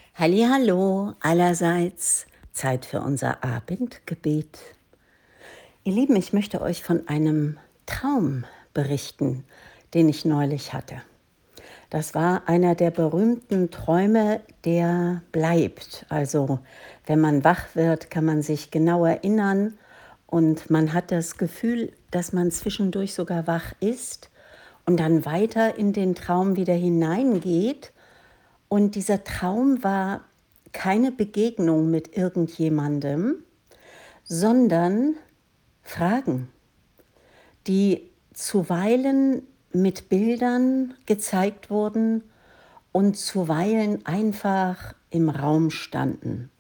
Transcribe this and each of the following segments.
Hallihallo allerseits, Zeit für unser Abendgebet. Ihr Lieben, ich möchte euch von einem Traum berichten, den ich neulich hatte. Das war einer der berühmten Träume, der bleibt. Also, wenn man wach wird, kann man sich genau erinnern und man hat das Gefühl, dass man zwischendurch sogar wach ist und dann weiter in den Traum wieder hineingeht. Und dieser Traum war keine Begegnung mit irgendjemandem, sondern Fragen, die zuweilen mit Bildern gezeigt wurden und zuweilen einfach im Raum standen.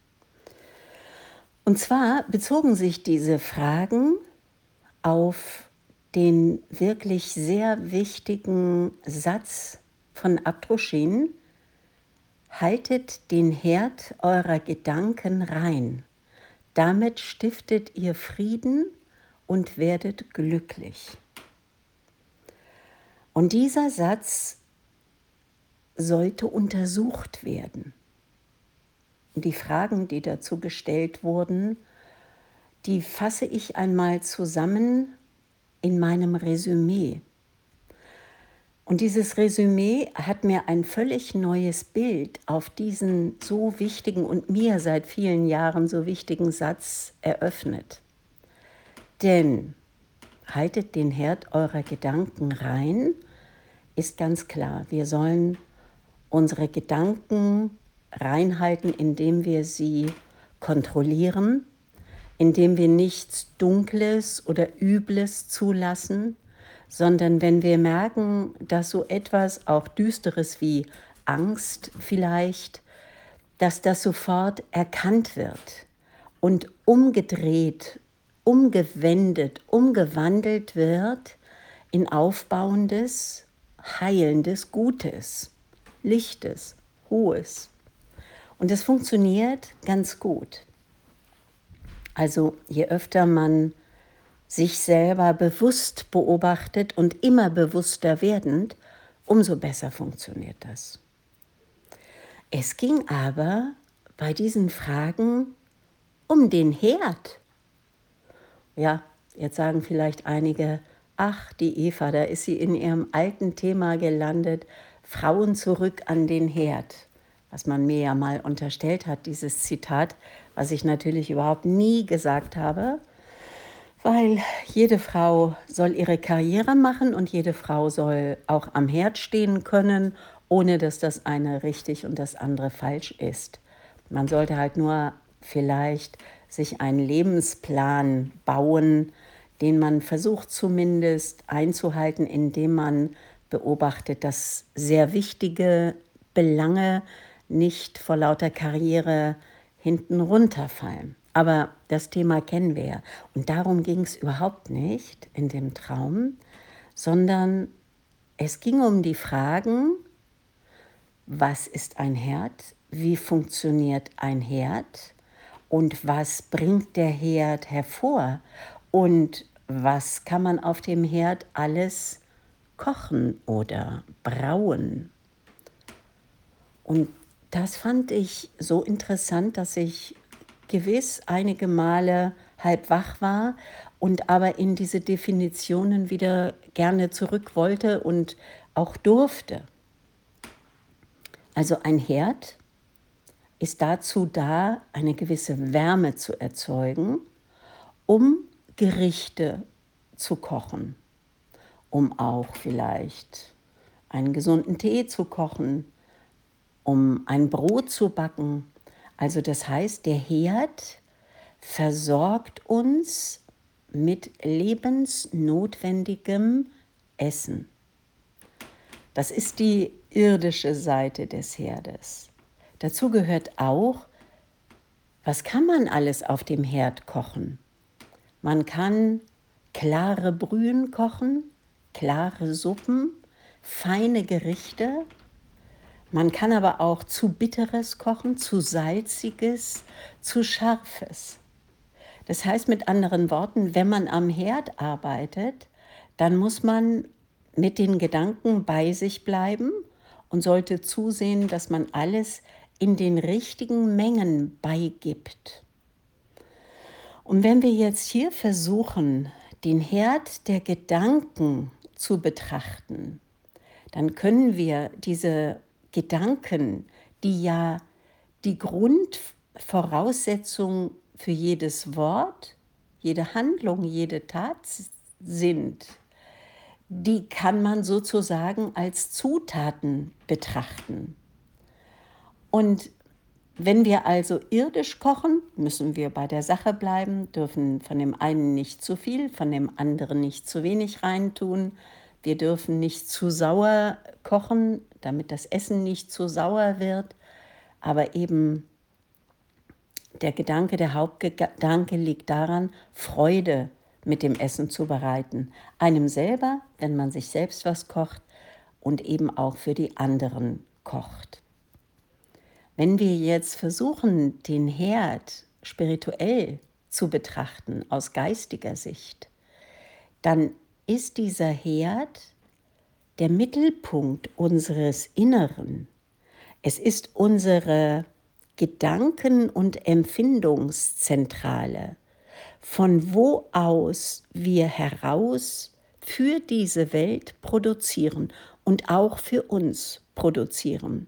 Und zwar bezogen sich diese Fragen auf den wirklich sehr wichtigen Satz von Abdruschin: Haltet den Herd eurer Gedanken rein. Damit stiftet ihr Frieden und werdet glücklich. Und dieser Satz sollte untersucht werden. Und die Fragen, die dazu gestellt wurden, die fasse ich einmal zusammen in meinem Resümee. Und dieses Resümee hat mir ein völlig neues Bild auf diesen so wichtigen und mir seit vielen Jahren so wichtigen Satz eröffnet. Denn haltet den Herd eurer Gedanken rein, ist ganz klar. Wir sollen unsere Gedanken reinhalten, indem wir sie kontrollieren, indem wir nichts Dunkles oder Übles zulassen, sondern wenn wir merken, dass so etwas, auch Düsteres wie Angst vielleicht, dass das sofort erkannt wird und umgedreht, umgewendet, umgewandelt wird in aufbauendes, heilendes, Gutes, Lichtes, Hohes. Und das funktioniert ganz gut. Also je öfter man sich selber bewusst beobachtet und immer bewusster werdend, umso besser funktioniert das. Es ging aber bei diesen Fragen um den Herd. Ja, jetzt sagen vielleicht einige, ach, die Eva, da ist sie in ihrem alten Thema gelandet, Frauen zurück an den Herd. Was man mir ja mal unterstellt hat, dieses Zitat, was ich natürlich überhaupt nie gesagt habe, weil jede Frau soll ihre Karriere machen und jede Frau soll auch am Herd stehen können, ohne dass das eine richtig und das andere falsch ist. Man sollte halt nur vielleicht sich einen Lebensplan bauen, den man versucht zumindest einzuhalten, indem man beobachtet, dass sehr wichtige Belange nicht vor lauter Karriere hinten runterfallen. Aber das Thema kennen wir ja. Und darum ging es überhaupt nicht in dem Traum, sondern es ging um die Fragen: Was ist ein Herd? Wie funktioniert ein Herd? Und was bringt der Herd hervor? Und was kann man auf dem Herd alles kochen oder brauen? Und das fand ich so interessant, dass ich gewiss einige Male halb wach war und aber in diese Definitionen wieder gerne zurück wollte und auch durfte. Also ein Herd ist dazu da, eine gewisse Wärme zu erzeugen, um Gerichte zu kochen, um auch vielleicht einen gesunden Tee zu kochen, um ein Brot zu backen. Also das heißt, der Herd versorgt uns mit lebensnotwendigem Essen. Das ist die irdische Seite des Herdes. Dazu gehört auch, was kann man alles auf dem Herd kochen? Man kann klare Brühen kochen, klare Suppen, feine Gerichte. Man kann aber auch zu Bitteres kochen, zu Salziges, zu Scharfes. Das heißt mit anderen Worten, wenn man am Herd arbeitet, dann muss man mit den Gedanken bei sich bleiben und sollte zusehen, dass man alles in den richtigen Mengen beigibt. Und wenn wir jetzt hier versuchen, den Herd der Gedanken zu betrachten, dann können wir diese Gedanken, die ja die Grundvoraussetzung für jedes Wort, jede Handlung, jede Tat sind, die kann man sozusagen als Zutaten betrachten. Und wenn wir also irdisch kochen, müssen wir bei der Sache bleiben, dürfen von dem einen nicht zu viel, von dem anderen nicht zu wenig reintun. Wir dürfen nicht zu sauer kochen, damit das Essen nicht zu sauer wird. Aber eben der Hauptgedanke liegt daran, Freude mit dem Essen zu bereiten. Einem selber, wenn man sich selbst was kocht, und eben auch für die anderen kocht. Wenn wir jetzt versuchen, den Herd spirituell zu betrachten, aus geistiger Sicht, dann ist dieser Herd der Mittelpunkt unseres Inneren. Es ist unsere Gedanken- und Empfindungszentrale, von wo aus wir heraus für diese Welt produzieren und auch für uns produzieren.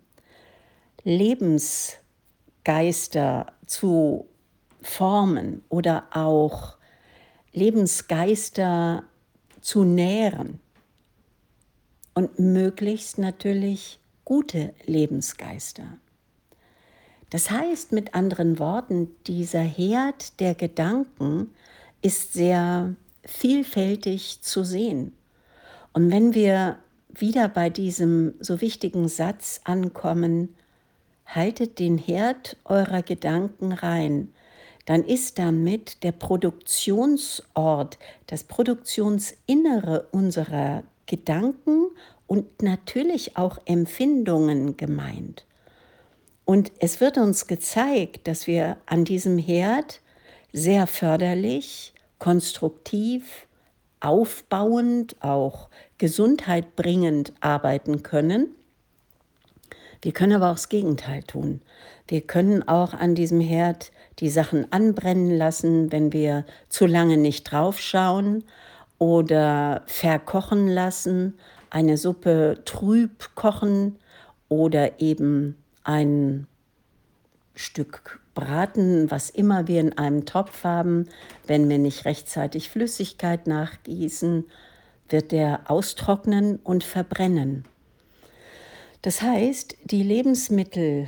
Lebensgeister zu formen oder auch Lebensgeister zu nähren und möglichst natürlich gute Lebensgeister. Das heißt mit anderen Worten, dieser Herd der Gedanken ist sehr vielfältig zu sehen. Und wenn wir wieder bei diesem so wichtigen Satz ankommen, haltet den Herd eurer Gedanken rein, dann ist damit der Produktionsort, das Produktionsinnere unserer Gedanken und natürlich auch Empfindungen gemeint. Und es wird uns gezeigt, dass wir an diesem Herd sehr förderlich, konstruktiv, aufbauend, auch gesundheitbringend arbeiten können. Wir können aber auch das Gegenteil tun. Wir können auch an diesem Herd die Sachen anbrennen lassen, wenn wir zu lange nicht draufschauen oder verkochen lassen, eine Suppe trüb kochen oder eben ein Stück braten, was immer wir in einem Topf haben. Wenn wir nicht rechtzeitig Flüssigkeit nachgießen, wird der austrocknen und verbrennen. Das heißt, die Lebensmittel,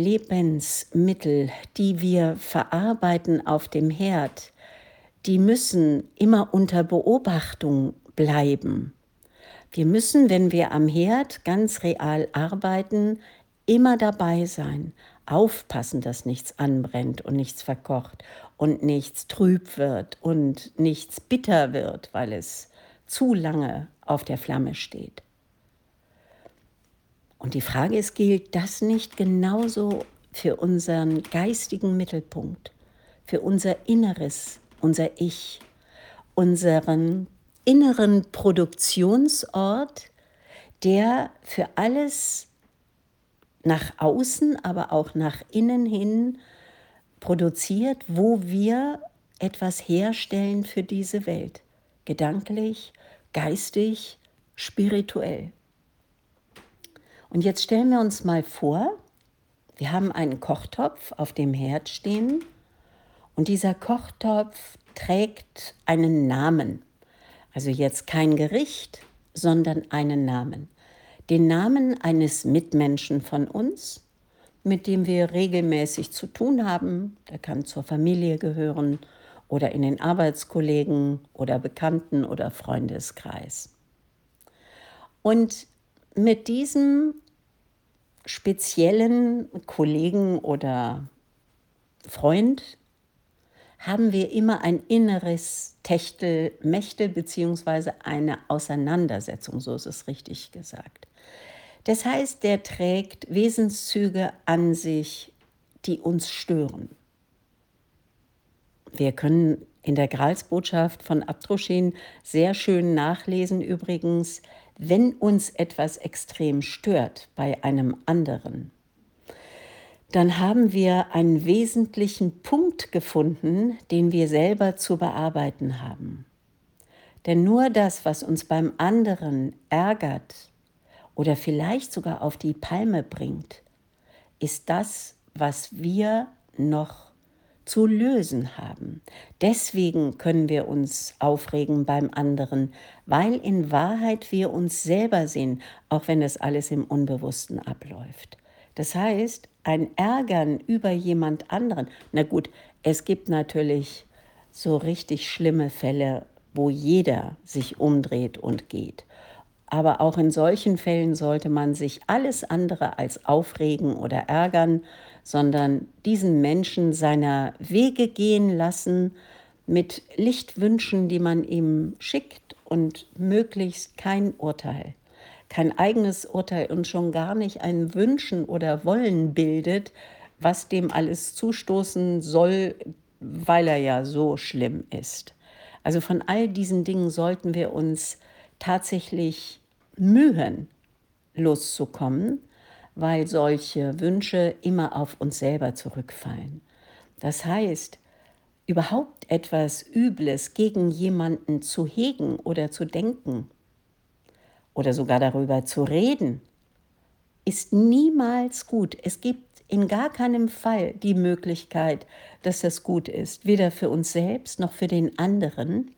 die wir verarbeiten auf dem Herd, die müssen immer unter Beobachtung bleiben. Wir müssen, wenn wir am Herd ganz real arbeiten, immer dabei sein, aufpassen, dass nichts anbrennt und nichts verkocht und nichts trüb wird und nichts bitter wird, weil es zu lange auf der Flamme steht. Und die Frage ist, gilt das nicht genauso für unseren geistigen Mittelpunkt, für unser Inneres, unser Ich, unseren inneren Produktionsort, der für alles nach außen, aber auch nach innen hin produziert, wo wir etwas herstellen für diese Welt, gedanklich, geistig, spirituell. Und jetzt stellen wir uns mal vor, wir haben einen Kochtopf auf dem Herd stehen und dieser Kochtopf trägt einen Namen. Also jetzt kein Gericht, sondern einen Namen. Den Namen eines Mitmenschen von uns, mit dem wir regelmäßig zu tun haben. Der kann zur Familie gehören oder in den Arbeitskollegen oder Bekannten oder Freundeskreis. Und mit diesem speziellen Kollegen oder Freund haben wir immer ein inneres Techtelmechtel beziehungsweise eine Auseinandersetzung, so ist es richtig gesagt. Das heißt, der trägt Wesenszüge an sich, die uns stören. Wir können in der Gralsbotschaft von Abdruschin sehr schön nachlesen übrigens, wenn uns etwas extrem stört bei einem anderen, dann haben wir einen wesentlichen Punkt gefunden, den wir selber zu bearbeiten haben. Denn nur das, was uns beim anderen ärgert oder vielleicht sogar auf die Palme bringt, ist das, was wir noch zu lösen haben. Deswegen können wir uns aufregen beim anderen, weil in Wahrheit wir uns selber sehen, auch wenn das alles im Unbewussten abläuft. Das heißt, ein Ärgern über jemand anderen, na gut, es gibt natürlich so richtig schlimme Fälle, wo jeder sich umdreht und geht. Aber auch in solchen Fällen sollte man sich alles andere als aufregen oder ärgern, sondern diesen Menschen seiner Wege gehen lassen mit Lichtwünschen, die man ihm schickt und möglichst kein Urteil, kein eigenes Urteil und schon gar nicht ein Wünschen oder Wollen bildet, was dem alles zustoßen soll, weil er ja so schlimm ist. Also von all diesen Dingen sollten wir uns tatsächlich mühen, loszukommen, weil solche Wünsche immer auf uns selber zurückfallen. Das heißt, überhaupt etwas Übles gegen jemanden zu hegen oder zu denken oder sogar darüber zu reden, ist niemals gut. Es gibt in gar keinem Fall die Möglichkeit, dass das gut ist, weder für uns selbst noch für den anderen,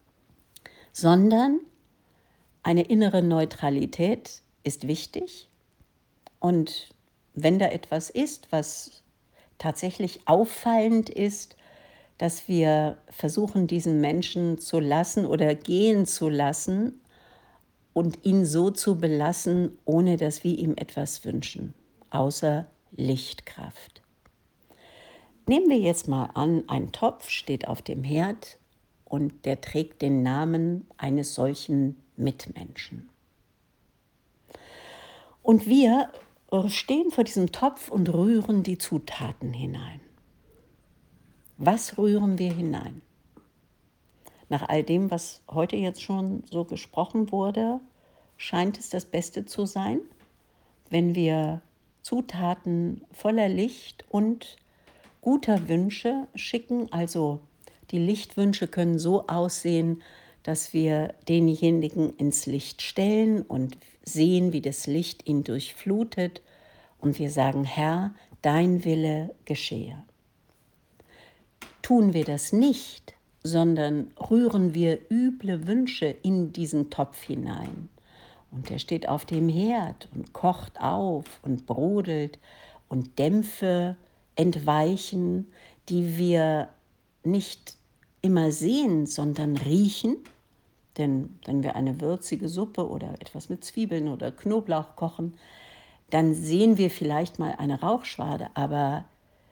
sondern eine innere Neutralität ist wichtig. Und wenn da etwas ist, was tatsächlich auffallend ist, dass wir versuchen, diesen Menschen zu lassen oder gehen zu lassen und ihn so zu belassen, ohne dass wir ihm etwas wünschen, außer Lichtkraft. Nehmen wir jetzt mal an, ein Topf steht auf dem Herd und der trägt den Namen eines solchen Mitmenschen. Und wir stehen vor diesem Topf und rühren die Zutaten hinein. Was rühren wir hinein? Nach all dem, was heute jetzt schon so gesprochen wurde, scheint es das Beste zu sein, wenn wir Zutaten voller Licht und guter Wünsche schicken. Also die Lichtwünsche können so aussehen, dass wir denjenigen ins Licht stellen und sehen, wie das Licht ihn durchflutet. Und wir sagen, Herr, dein Wille geschehe. Tun wir das nicht, sondern rühren wir üble Wünsche in diesen Topf hinein. Und der steht auf dem Herd und kocht auf und brodelt und Dämpfe entweichen, die wir nicht immer sehen, sondern riechen. Denn wenn wir eine würzige Suppe oder etwas mit Zwiebeln oder Knoblauch kochen, dann sehen wir vielleicht mal eine Rauchschwade, aber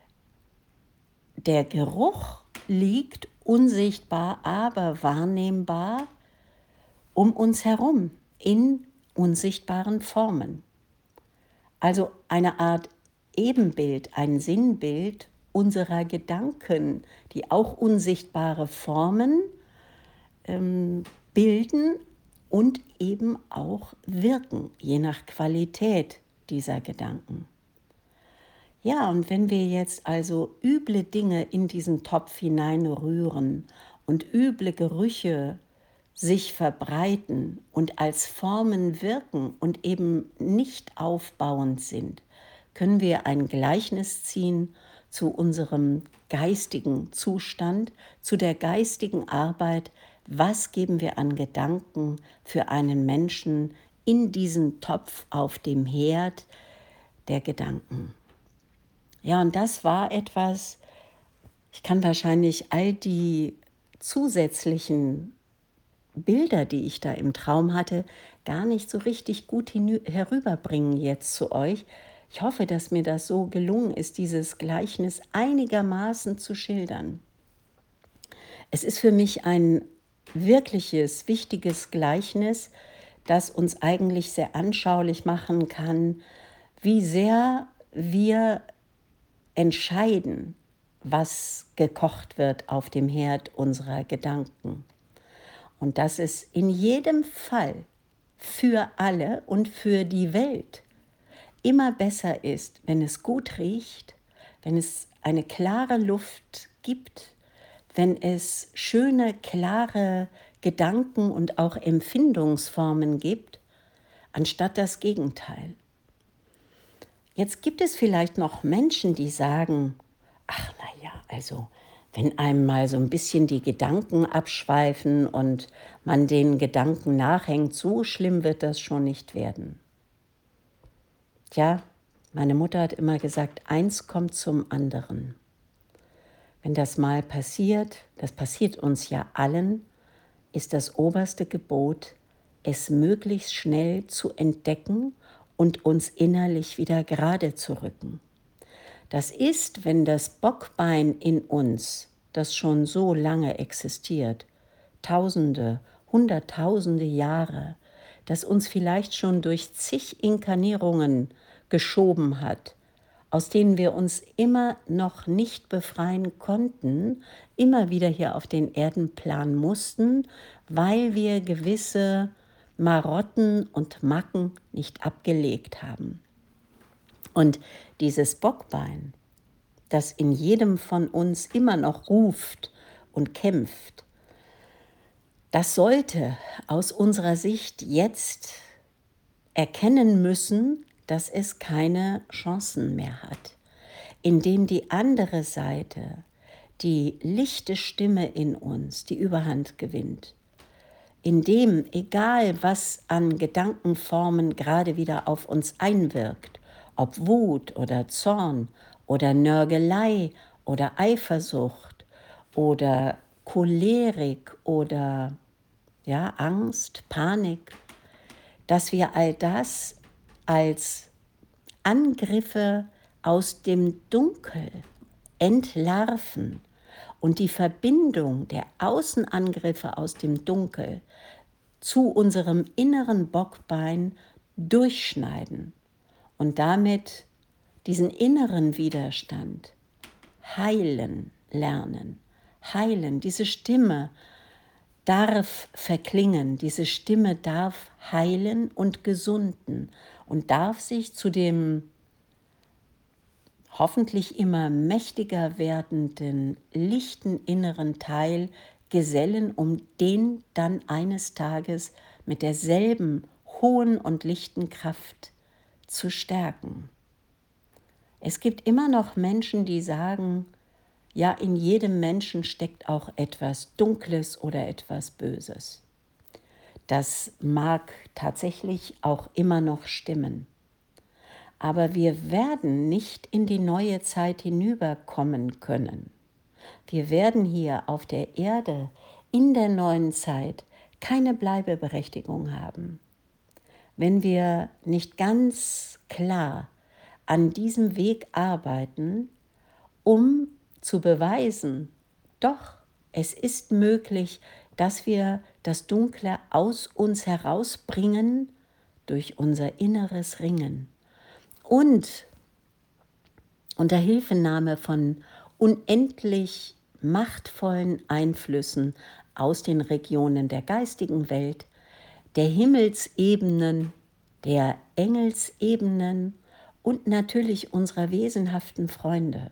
der Geruch liegt unsichtbar, aber wahrnehmbar um uns herum in unsichtbaren Formen. Also eine Art Ebenbild, ein Sinnbild unserer Gedanken, die auch unsichtbare Formen bilden und eben auch wirken, je nach Qualität dieser Gedanken. Ja, und wenn wir jetzt also üble Dinge in diesen Topf hineinrühren und üble Gerüche sich verbreiten und als Formen wirken und eben nicht aufbauend sind, können wir ein Gleichnis ziehen zu unserem geistigen Zustand, zu der geistigen Arbeit. Was geben wir an Gedanken für einen Menschen in diesen Topf auf dem Herd der Gedanken? Ja, und das war etwas, ich kann wahrscheinlich all die zusätzlichen Bilder, die ich da im Traum hatte, gar nicht so richtig gut herüberbringen jetzt zu euch. Ich hoffe, dass mir das so gelungen ist, dieses Gleichnis einigermaßen zu schildern. Es ist für mich ein wirkliches, wichtiges Gleichnis, das uns eigentlich sehr anschaulich machen kann, wie sehr wir entscheiden, was gekocht wird auf dem Herd unserer Gedanken. Und dass es in jedem Fall für alle und für die Welt immer besser ist, wenn es gut riecht, wenn es eine klare Luft gibt, wenn es schöne, klare Gedanken und auch Empfindungsformen gibt, anstatt das Gegenteil. Jetzt gibt es vielleicht noch Menschen, die sagen, ach na ja, also wenn einem mal so ein bisschen die Gedanken abschweifen und man den Gedanken nachhängt, so schlimm wird das schon nicht werden. Tja, meine Mutter hat immer gesagt, eins kommt zum anderen. Wenn das mal passiert, das passiert uns ja allen, ist das oberste Gebot, es möglichst schnell zu entdecken und uns innerlich wieder gerade zu rücken. Das ist, wenn das Bockbein in uns, das schon so lange existiert, Tausende, Hunderttausende Jahre, das uns vielleicht schon durch zig Inkarnierungen geschoben hat, aus denen wir uns immer noch nicht befreien konnten, immer wieder hier auf den Erdenplan mussten, weil wir gewisse Marotten und Macken nicht abgelegt haben. Und dieses Bockbein, das in jedem von uns immer noch ruft und kämpft, das sollte aus unserer Sicht jetzt erkennen müssen, dass es keine Chancen mehr hat, indem die andere Seite, die lichte Stimme in uns, die Überhand gewinnt, indem, egal was an Gedankenformen gerade wieder auf uns einwirkt, ob Wut oder Zorn oder Nörgelei oder Eifersucht oder Cholerik oder ja, Angst, Panik, dass wir all das als Angriffe aus dem Dunkel entlarven und die Verbindung der Außenangriffe aus dem Dunkel zu unserem inneren Bockbein durchschneiden und damit diesen inneren Widerstand heilen lernen. Heilen, diese Stimme darf verklingen, diese Stimme darf heilen und gesunden und darf sich zu dem hoffentlich immer mächtiger werdenden, lichten inneren Teil gesellen, um den dann eines Tages mit derselben hohen und lichten Kraft zu stärken. Es gibt immer noch Menschen, die sagen, ja, in jedem Menschen steckt auch etwas Dunkles oder etwas Böses. Das mag tatsächlich auch immer noch stimmen. Aber wir werden nicht in die neue Zeit hinüberkommen können. Wir werden hier auf der Erde in der neuen Zeit keine Bleibeberechtigung haben, wenn wir nicht ganz klar an diesem Weg arbeiten, um zu beweisen, doch, es ist möglich, dass wir das Dunkle aus uns herausbringen durch unser inneres Ringen und unter Hilfenahme von unendlich machtvollen Einflüssen aus den Regionen der geistigen Welt, der Himmelsebenen, der Engelsebenen und natürlich unserer wesenhaften Freunde.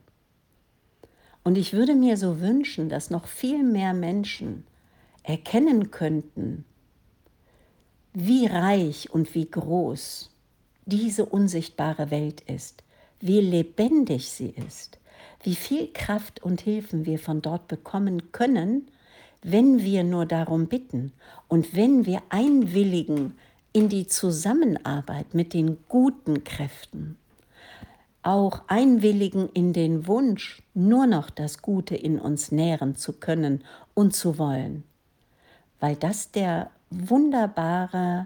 Und ich würde mir so wünschen, dass noch viel mehr Menschen erkennen könnten, wie reich und wie groß diese unsichtbare Welt ist, wie lebendig sie ist, wie viel Kraft und Hilfen wir von dort bekommen können, wenn wir nur darum bitten und wenn wir einwilligen in die Zusammenarbeit mit den guten Kräften, auch einwilligen in den Wunsch, nur noch das Gute in uns nähren zu können und zu wollen, weil das der wunderbare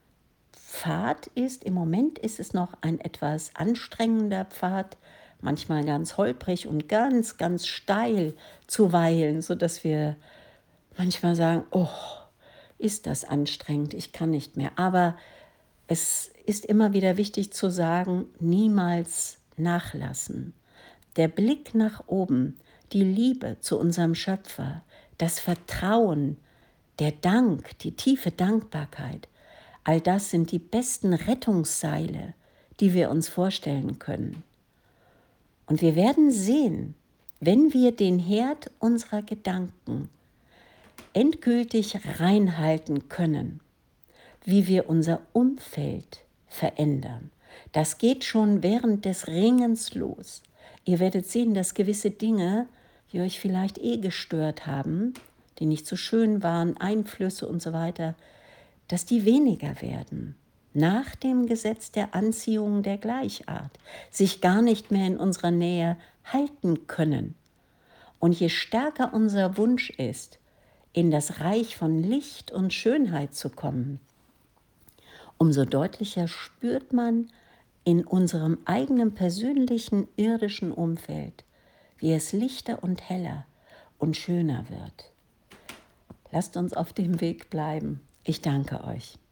Pfad ist. Im Moment ist es noch ein etwas anstrengender Pfad, manchmal ganz holprig und ganz, ganz steil zuweilen, sodass wir manchmal sagen, oh, ist das anstrengend, ich kann nicht mehr. Aber es ist immer wieder wichtig zu sagen, niemals nachlassen. Der Blick nach oben, die Liebe zu unserem Schöpfer, das Vertrauen, der Dank, die tiefe Dankbarkeit, all das sind die besten Rettungsseile, die wir uns vorstellen können. Und wir werden sehen, wenn wir den Herd unserer Gedanken endgültig reinhalten können, wie wir unser Umfeld verändern. Das geht schon während des Ringens los. Ihr werdet sehen, dass gewisse Dinge, die euch vielleicht gestört haben, die nicht so schön waren, Einflüsse und so weiter, dass die weniger werden. Nach dem Gesetz der Anziehung der Gleichart, sich gar nicht mehr in unserer Nähe halten können. Und je stärker unser Wunsch ist, in das Reich von Licht und Schönheit zu kommen, umso deutlicher spürt man in unserem eigenen persönlichen irdischen Umfeld, wie es lichter und heller und schöner wird. Lasst uns auf dem Weg bleiben. Ich danke euch.